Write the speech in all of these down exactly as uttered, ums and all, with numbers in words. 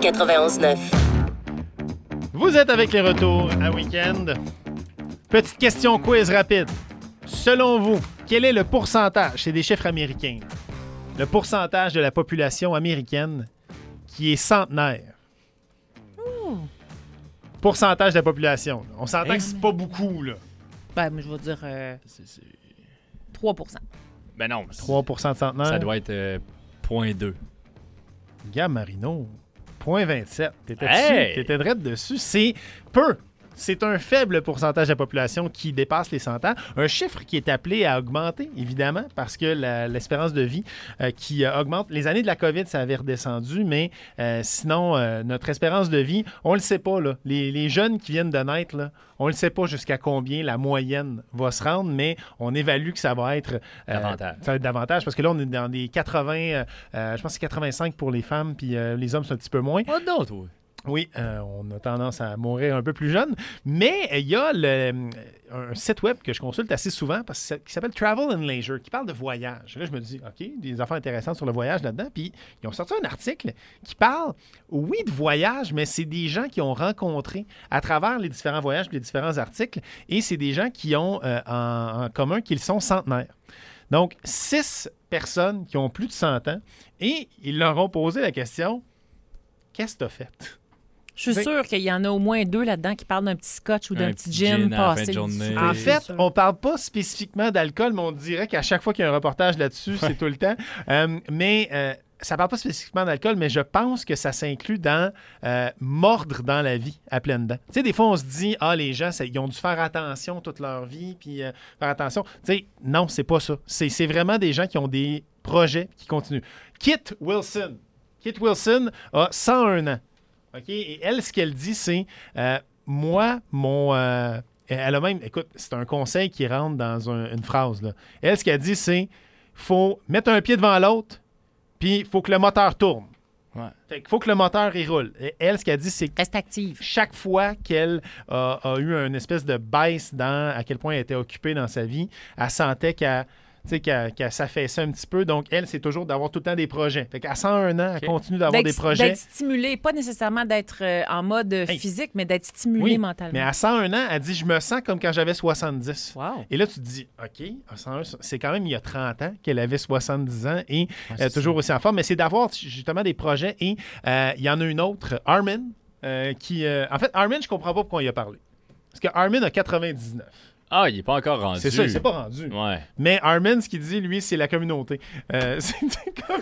quatre-vingt-onze neuf. Vous êtes avec les retours à week-end. Petite question quiz rapide. Selon vous, quel est le pourcentage, c'est des chiffres américains, le pourcentage de la population américaine qui est centenaire? Ouh. Pourcentage de la population. On s'entend Hein? que c'est pas beaucoup, là. Ben, moi, je vais dire euh, C'est- c'est- trois pour cent. Ben non. c'est- trois pour cent de centenaire. Ça doit être euh, zéro virgule deux. Gab Marino, zéro virgule vingt-sept. T'étais Hey! dessus, t'étais direct dessus. C'est peu. C'est un faible pourcentage de la population qui dépasse les cent ans. Un chiffre qui est appelé à augmenter, évidemment, parce que la- l'espérance de vie euh, qui euh, augmente. Les années de la COVID, ça avait redescendu, mais euh, sinon, euh, notre espérance de vie, on le sait pas, là. Les, les jeunes qui viennent de naître, là, on le sait pas jusqu'à combien la moyenne va se rendre, mais on évalue que ça va être... euh, Davantage. Ça va être davantage, parce que là, on est dans des quatre-vingts... euh, euh, je pense que c'est quatre-vingt-cinq pour les femmes, puis euh, les hommes, c'est un petit peu moins. Oh non, toi. Oui, euh, on a tendance à mourir un peu plus jeune, mais il y a le, un site web que je consulte assez souvent parce que, qui s'appelle Travel and Leisure, qui parle de voyage. Là, je me dis, OK, des affaires intéressantes sur le voyage là-dedans, puis ils ont sorti un article qui parle, oui, de voyage, mais c'est des gens qui ont rencontré à travers les différents voyages et les différents articles, et c'est des gens qui ont euh, en, en commun qu'ils sont centenaires. Donc, six personnes qui ont plus de cent ans, et ils leur ont posé la question, qu'est-ce que tu as fait? Je suis Oui. sûre qu'il y en a au moins deux là-dedans qui parlent d'un petit scotch ou d'un Un petit petit gin gin à la fin passé. de journée. En Oui, fait, c'est sûr. on parle pas spécifiquement d'alcool, mais on dirait qu'à chaque fois qu'il y a un reportage là-dessus, c'est tout le temps. Euh, mais euh, ça parle pas spécifiquement d'alcool, mais je pense que ça s'inclut dans euh, mordre dans la vie à pleines dents. Tu sais, des fois, on se dit, ah, les gens, ça- ils ont dû faire attention toute leur vie, puis euh, faire attention. Tu sais, non, c'est pas ça. C'est, c'est vraiment des gens qui ont des projets qui continuent. Kit Wilson. Kit Wilson a cent un ans. OK? Et elle, ce qu'elle dit, c'est euh, moi, mon. euh, elle a même. Écoute, c'est un conseil qui rentre dans un- une phrase. Là. Elle, ce qu'elle dit, c'est faut mettre un pied devant l'autre, puis il faut que le moteur tourne. Ouais. Fait qu'il faut que le moteur y roule. Et elle, ce qu'elle dit, c'est que Reste active. chaque fois qu'elle a, a eu une espèce de baisse dans à quel point elle était occupée dans sa vie, elle sentait qu'elle. Tu sais, qu'elle, qu'elle s'affaissait un petit peu. Donc, elle, c'est toujours d'avoir tout le temps des projets. Fait qu'à cent un ans, elle OK. continue d'avoir des D'être- projets. D'être stimulé, pas nécessairement d'être euh, en mode euh, Hey. physique, mais d'être stimulé Oui, mentalement. mais à cent un ans, elle dit « Je me sens comme quand j'avais soixante-dix. Wow. Et là, tu te dis, OK, à cent un, c'est quand même il y a trente ans qu'elle avait soixante-dix ans et Ouais, euh, c'est toujours ça. aussi en forme. Mais c'est d'avoir justement des projets. Et euh, il y en a une autre, Armin, euh, qui... euh, en fait, Armin, je comprends pas pourquoi il a parlé. Parce que Armin a quatre-vingt-dix-neuf. Ah, il est pas encore rendu. C'est ça, il s'est pas rendu. Ouais. Mais Armin, ce qu'il dit, lui, c'est la communauté. Euh, c'est c'est comme...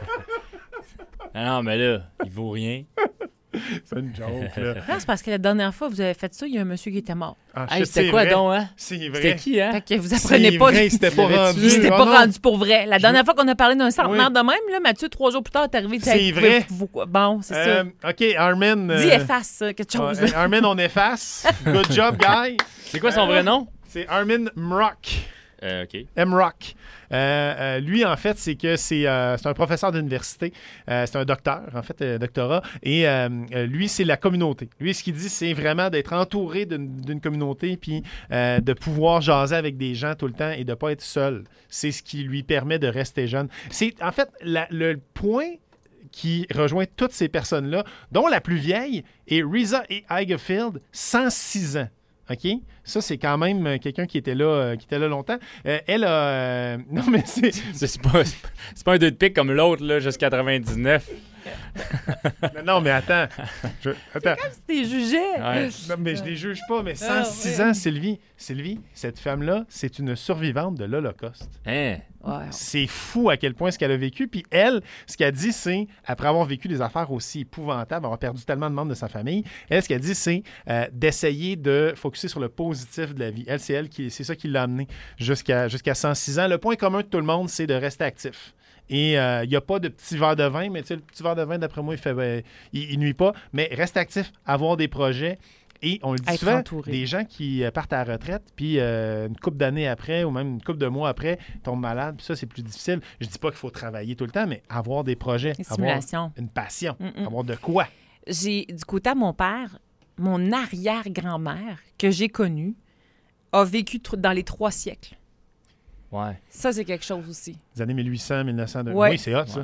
Ah non, mais là, il vaut rien. c'est une joke, là. Non, c'est parce que la dernière fois, vous avez fait ça, il y a un monsieur qui était mort. Ah, Hey, shit, c'était c'est quoi vrai. donc, hein? C'est C'était vrai. qui, hein? Fait que vous apprenez C'est pas. vrai, c'était pas L'avais-tu rendu. Il s'était Oh pas non. rendu pour vrai. La dernière fois qu'on a parlé d'un centenaire Oui. de même, là, Mathieu, trois jours plus tard, est arrivé. C'est Hey, vrai. vous- vous- Bon, c'est Euh, OK, Armin... ça. euh, Dis efface ça, quelque chose. ouais, Armin, on efface. Good job, guy. C'est quoi son vrai nom? C'est Armin Mrock. Euh, OK. M-Rock. Euh, euh, lui, en fait, c'est que c'est euh, c'est un professeur d'université. Euh, c'est un docteur, en fait, euh, doctorat. Et euh, euh, lui, c'est la communauté. Lui, ce qu'il dit, c'est vraiment d'être entouré d'une d'une communauté puis euh, de pouvoir jaser avec des gens tout le temps et de ne pas être seul. C'est ce qui lui permet de rester jeune. C'est, en fait, la- le point qui rejoint toutes ces personnes-là, dont la plus vieille est Reza Eigerfield, cent six ans. OK? Ça, c'est quand même euh, quelqu'un qui était là, euh, qui était là longtemps. Euh, elle a... euh, non, mais c'est... C'est c'est pas, c'est pas- c'est pas un deux de pique comme l'autre, là, jusqu'à quatre-vingt-dix-neuf. non, mais attends. Je... Attends. T'es jugé. Ouais. Non, mais je les juge pas, mais Ah, cent six ouais. ans, Sylvie. Sylvie, cette femme-là, c'est une survivante de l'Holocauste. Hein? Ouais. C'est fou à quel point ce qu'elle a vécu. Puis elle, ce qu'elle dit, c'est, après avoir vécu des affaires aussi épouvantables, avoir perdu tellement de membres de sa famille, elle, ce qu'elle dit, c'est euh, d'essayer de focuser sur le positif de la vie. Elle, c'est elle qui, c'est ça qui l'a amené jusqu'à jusqu'à cent six ans. Le point commun de tout le monde, c'est de rester actif. Et il euh, n'y a pas de petit verre de vin, mais tu sais, le petit verre de vin, d'après moi, il fait, ben, il, il nuit pas. Mais reste actif, avoir des projets. Et on le dit Être souvent, entouré. des gens qui euh, partent à la retraite, puis euh, une couple d'années après, ou même une couple de mois après, tombent malades, puis ça, c'est plus difficile. Je dis pas qu'il faut travailler tout le temps, mais avoir des projets, Une avoir stimulation. une passion, Mm-mm. avoir de quoi. J'ai, du côté à mon père, mon arrière-grand-mère, que j'ai connue, a vécu tr- dans les trois siècles. Ouais. Ça, c'est quelque chose aussi. Les années mille huit cents, mille neuf cents. Ouais. Oui, c'est hot, ça. Ouais, ouais.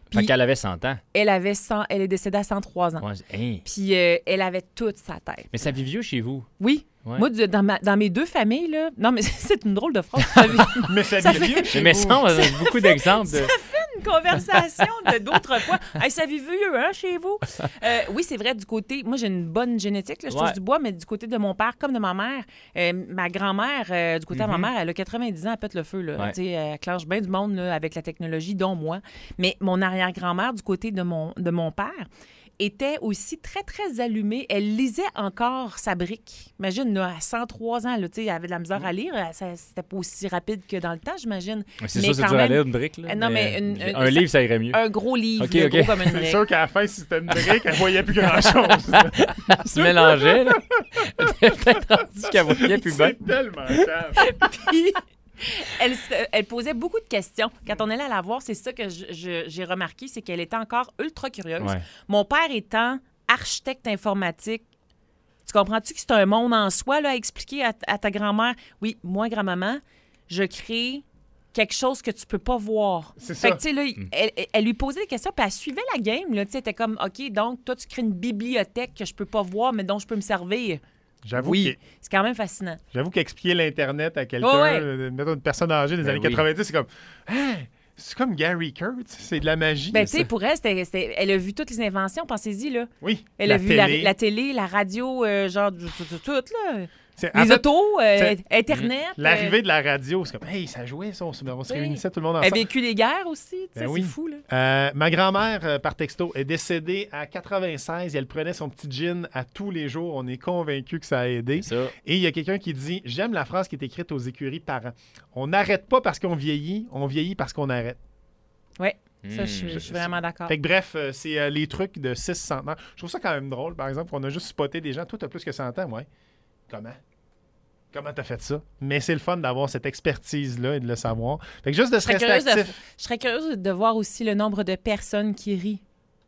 Fait qu'elle avait cent ans. Elle avait cent, elle est décédée à cent trois ans. Ouais, hein. Puis euh, elle avait toute sa tête. Mais ça vit vieux chez vous. Oui. Ouais. Moi, de- dans, ma- dans mes deux familles, là... Non, mais c'est une drôle de phrase. Mais ça, Ça vit fait- vieux chez Mais vous. ça, on a beaucoup d'exemples. De... une conversation de d'autres fois. Hey, ça vit vieux, hein, chez vous? Euh, oui, c'est vrai, du côté... Moi, j'ai une bonne génétique, là, je touche Ouais. du bois, mais du côté de mon père comme de ma mère, euh, ma grand-mère, euh, du côté de ma mère, elle a quatre-vingt-dix ans, elle pète le feu. Là. Ouais. Tu sais, Elle clenche bien du monde là, avec la technologie, dont moi. Mais mon arrière-grand-mère, du côté de mon, de mon père, était aussi très, très allumée. Elle lisait encore sa brique. Imagine, là, à cent trois ans, là, tu sais, elle avait de la misère à lire. Ça, c'était pas aussi rapide que dans le temps, j'imagine. C'est Mais sûr, c'est quand dur à même- lire une brique. Là, Euh, non, mais une- un une- livre, ça irait mieux. Un gros livre, Ok, là, ok. gros comme une C'est brique. sûr qu'à la fin, si c'était une brique, elle voyait plus grand-chose. Elle se mélangeait. Là. Elle était peut-être rendue qu'elle voyait plus bien. C'est tellement calme. Puis, elle, se- elle posait beaucoup de questions. Quand on allait la voir, c'est ça que je- je- j'ai remarqué, c'est qu'elle était encore ultra curieuse. Ouais. Mon père étant architecte informatique, tu comprends-tu que c'est un monde en soi là, à expliquer à, à ta grand-mère? Oui, moi, grand-maman, je crée quelque chose que tu peux pas voir. C'est Fait ça. que, tu sais, là, elle, elle- elle lui posait des questions, puis elle suivait la game. Là, tu sais, elle était comme, OK, donc, toi, tu crées une bibliothèque que je peux pas voir, mais dont je peux me servir. J'avoue Oui, que- c'est quand même fascinant. j'avoue qu'expliquer l'Internet à quelqu'un, Ouais, ouais. euh, mettons une personne âgée des Ben années oui. quatre-vingt-dix, c'est comme... Hein? C'est comme Gary Kurtz, c'est de la magie. Ben, ça. tu sais, pour elle, c'était- c'était- elle a vu toutes les inventions, pensez-y, là. Oui, Elle la a vu la, télé. la télé, la radio, euh, genre, tout, tout, tout, là. C'est- en Les fait, autos, euh, c'est- Internet. l'arrivée euh, de la radio, c'est comme, hey, ça jouait, ça, on se, on se Oui. réunissait tout le monde Elle a ensemble. vécu les guerres aussi, tu sais, Ben oui. c'est fou, là. Euh, ma grand-mère, euh, par texto, est décédée à quatre-vingt-seize. Elle prenait son petit gin à tous les jours. On est convaincu que ça a aidé. C'est ça. Et il y a quelqu'un qui dit, j'aime la phrase qui est écrite aux écuries parents. On n'arrête pas parce qu'on vieillit, on vieillit parce qu'on arrête. Oui, ça, Hmm. je, suis- je suis vraiment d'accord. Fait que bref, euh, c'est euh, les trucs de six centenaires. Je trouve ça quand même drôle, par exemple, qu'on a juste spoté des gens. Toi, t'as plus que cent ans, ouais. Comment? Comment t'as fait ça? Mais c'est le fun d'avoir cette expertise-là et de le savoir. Fait que juste de Je se serais, rester curieuse de, actif. je serais curieuse de voir aussi le nombre de personnes qui rient.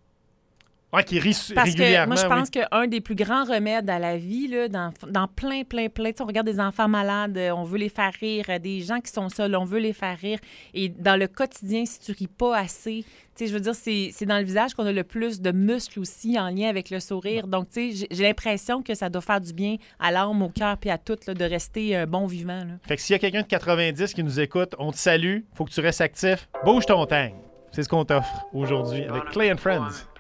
Ouais, qui rit su- Parce que régulièrement. moi, je pense oui. qu'un des plus grands remèdes à la vie, là, dans, dans plein, plein, plein, tu sais, on regarde des enfants malades, euh, on veut les faire rire, euh, des gens qui sont seuls, on veut les faire rire. Et dans le quotidien, si tu ris pas assez, tu sais, je veux dire, c'est c'est dans le visage qu'on a le plus de muscles aussi en lien avec le sourire. Donc, tu sais, j'ai- j'ai l'impression que ça doit faire du bien à l'âme, au cœur puis à tout, là, de rester euh, bon vivant. Là. Fait que s'il y a quelqu'un de quatre-vingt-dix qui nous écoute, on te salue. Faut que tu restes actif. Bouge ton tank. C'est ce qu'on t'offre aujourd'hui avec Clay and Friends.